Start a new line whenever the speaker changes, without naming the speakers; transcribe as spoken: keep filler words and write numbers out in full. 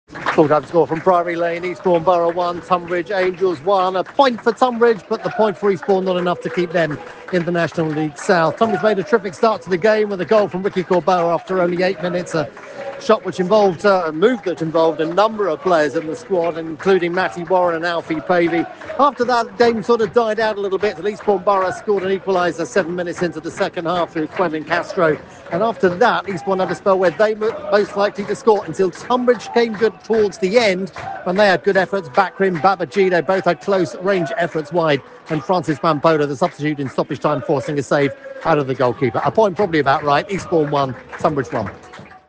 Full-time score from Priory Lane, Eastbourne Borough one, Tunbridge Angels one. A point for Tunbridge, but the point for Eastbourne not enough to keep them in the National League South. Tunbridge made a terrific start to the game with a goal from Ricky Corbeau after only eight minutes. A shot which involved, uh, a move that involved a number of players in the squad, including Matty Warren and Alfie Pavey. After that, the game sort of died out a little bit. Eastbourne Borough scored an equaliser seven minutes into the second half through Quentin Castro. And after that, Eastbourne had a spell where they were most likely to score until Tunbridge came good towards the end, when they had good efforts. Bakrim, Babajide both had close range efforts wide, and Francis Mampola, the substitute in stoppage time, forcing a save out of the goalkeeper. A point probably about right. Eastbourne one, Tunbridge one.